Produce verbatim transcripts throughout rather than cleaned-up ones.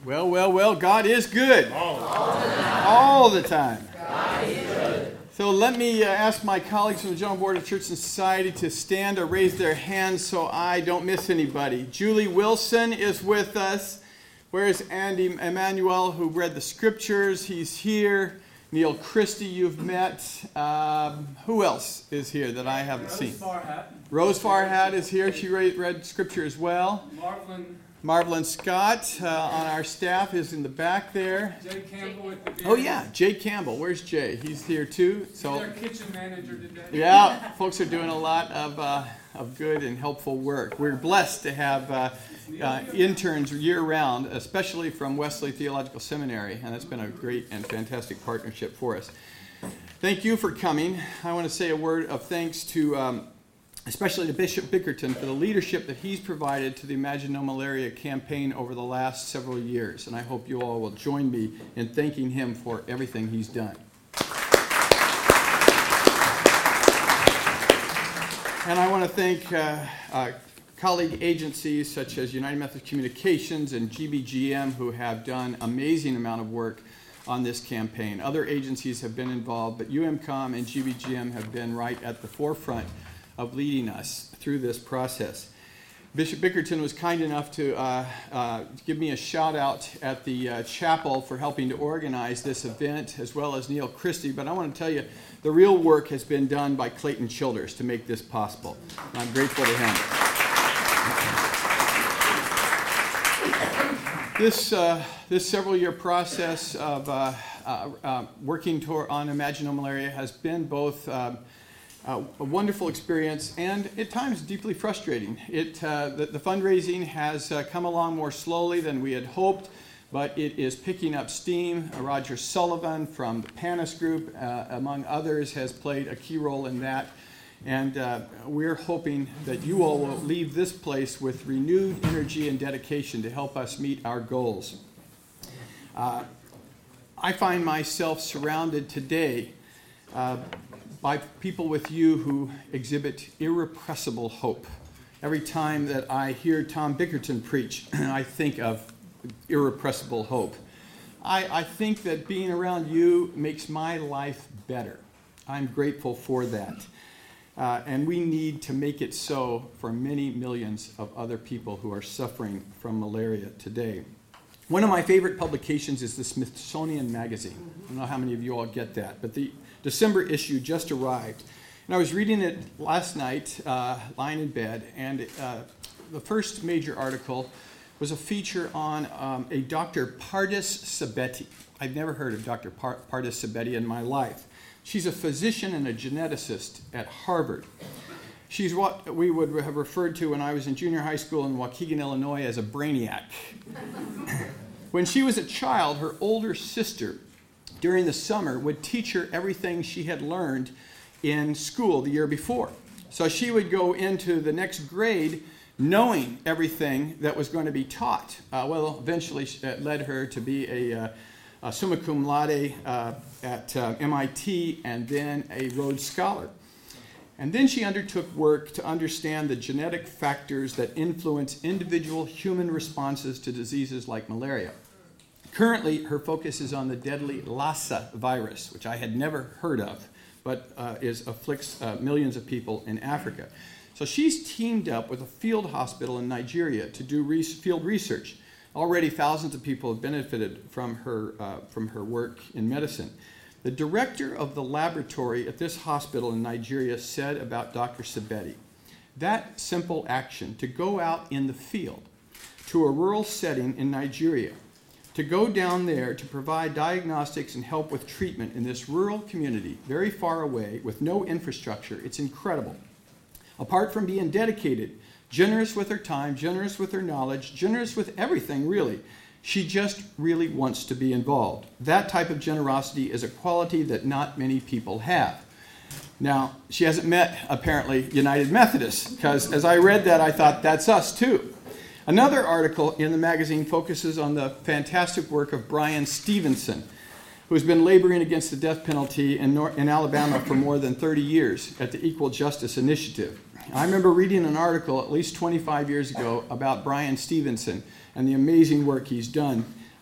Well, well, well, God is good. All the time. All the time. God is good. So let me uh, ask my colleagues from the General Board of Church and Society to stand or raise their hands so I don't miss anybody. Julie Wilson is with us. Where's Andy Emmanuel, who read the scriptures? He's here. Neil Christie, you've met. Um, who else is here that I haven't Rose seen? Farhat. Rose Farhat is here. She read, read scripture as well. Marvelyn. Marvelyn Scott uh, on our staff is in the back there. Jay Campbell with the beard. Oh yeah, Jay Campbell. Where's Jay? He's here too. He's So our kitchen manager today. yeah, folks are doing a lot of uh, of good and helpful work. We're blessed to have uh, uh, interns year round, especially from Wesley Theological Seminary, and that's been a great and fantastic partnership for us. Thank you for coming. I want to say a word of thanks to. Um, especially to Bishop Bickerton for the leadership that he's provided to the Imagine No Malaria campaign over the last several years. And I hope you all will join me in thanking him for everything he's done. And I want to thank uh, uh, colleague agencies such as United Methodist Communications and G B G M who have done an amazing amount of work on this campaign. Other agencies have been involved, but U M COM and G B G M have been right at the forefront of leading us through this process. Bishop Bickerton was kind enough to uh, uh, give me a shout out at the uh, chapel for helping to organize this event, as well as Neil Christie. But I want to tell you, the real work has been done by Clayton Childers to make this possible. And I'm grateful to him. This, uh, this several-year process of uh, uh, uh, working toward, on Imagine No Malaria has been both um, Uh, a wonderful experience and at times deeply frustrating. It, uh, the, the fundraising has uh, come along more slowly than we had hoped, but it is picking up steam. Uh, Roger Sullivan from the Panis Group, uh, among others, has played a key role in that. And uh, we're hoping that you all will leave this place with renewed energy and dedication to help us meet our goals. Uh, I find myself surrounded today uh, by people with you who exhibit irrepressible hope. Every time that I hear Tom Bickerton preach, I think of irrepressible hope. I, I think that being around you makes my life better. I'm grateful for that. Uh, and we need to make it so for many millions of other people who are suffering from malaria today. One of my favorite publications is the Smithsonian Magazine. I don't know how many of you all get that, but the December issue just arrived. And I was reading it last night, uh, lying in bed, and uh, the first major article was a feature on um, a Doctor Pardis Sabeti. I've never heard of Doctor Par- Pardis Sabeti in my life. She's a physician and a geneticist at Harvard. She's what we would have referred to when I was in junior high school in Waukegan, Illinois, as a brainiac. When she was a child, her older sister, during the summer, would teach her everything she had learned in school the year before. So she would go into the next grade knowing everything that was going to be taught. Uh, well, eventually it led her to be a, uh, a summa cum laude uh, at uh, M I T and then a Rhodes Scholar. And then she undertook work to understand the genetic factors that influence individual human responses to diseases like malaria. Currently, her focus is on the deadly Lassa virus, which I had never heard of, but uh, is afflicts uh, millions of people in Africa. So she's teamed up with a field hospital in Nigeria to do re- field research. Already, thousands of people have benefited from her uh, from her work in medicine. The director of the laboratory at this hospital in Nigeria said about Doctor Sabeti, that simple action to go out in the field to a rural setting in Nigeria, to go down there to provide diagnostics and help with treatment in this rural community, very far away, with no infrastructure, it's incredible. Apart from being dedicated, generous with her time, generous with her knowledge, generous with everything, really, she just really wants to be involved. That type of generosity is a quality that not many people have. Now, she hasn't met, apparently, United Methodists, because as I read that, I thought, that's us too. Another article in the magazine focuses on the fantastic work of Brian Stevenson, who's been laboring against the death penalty in, North, in Alabama for more than thirty years at the Equal Justice Initiative. I remember reading an article at least twenty-five years ago about Brian Stevenson and the amazing work he's done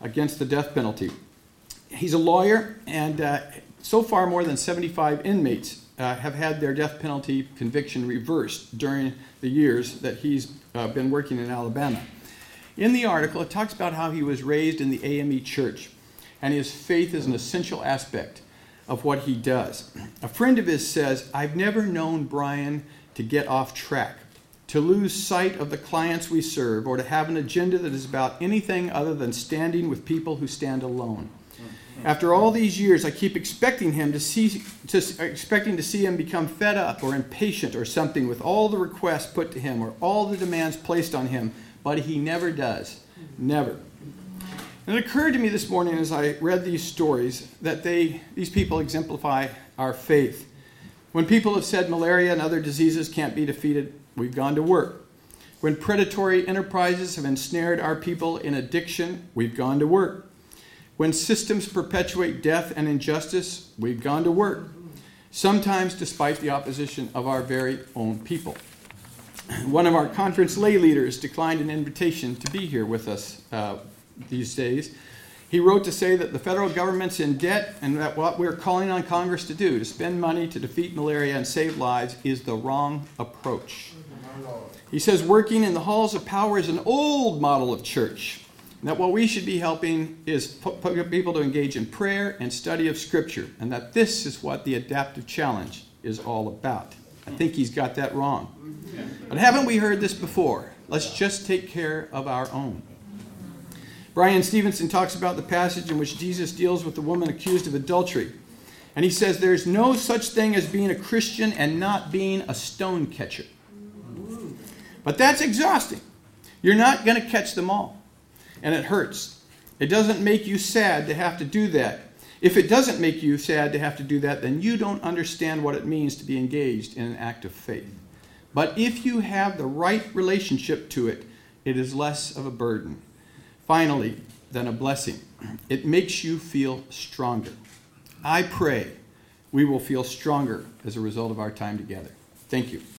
against the death penalty. He's a lawyer, and uh, so far more than seventy-five inmates uh, have had their death penalty conviction reversed during the years that he's uh, been working in Alabama. In the article, it talks about how he was raised in the A M E church, and his faith is an essential aspect of what he does. A friend of his says, "I've never known Brian to get off track, to lose sight of the clients we serve, or to have an agenda that is about anything other than standing with people who stand alone. After all these years, I keep expecting him to see, to, expecting to see him become fed up or impatient or something with all the requests put to him or all the demands placed on him, but he never does. Never." And it occurred to me this morning as I read these stories that they, these people exemplify our faith. When people have said malaria and other diseases can't be defeated, we've gone to work. When predatory enterprises have ensnared our people in addiction, we've gone to work. When systems perpetuate death and injustice, we've gone to work, sometimes despite the opposition of our very own people. One of our conference lay leaders declined an invitation to be here with us uh, these days. He wrote to say that the federal government's in debt and that what we're calling on Congress to do, to spend money to defeat malaria and save lives, is the wrong approach. He says working in the halls of power is an old model of church. And that what we should be helping is put people to engage in prayer and study of Scripture, and that this is what the adaptive challenge is all about. I think he's got that wrong. But haven't we heard this before? Let's just take care of our own. Brian Stevenson talks about the passage in which Jesus deals with the woman accused of adultery. And he says there's no such thing as being a Christian and not being a stone catcher. But that's exhausting. You're not going to catch them all. And it hurts. It doesn't make you sad to have to do that. If it doesn't make you sad to have to do that, then you don't understand what it means to be engaged in an act of faith. But if you have the right relationship to it, it is less of a burden. Finally, than a blessing. It makes you feel stronger. I pray we will feel stronger as a result of our time together. Thank you.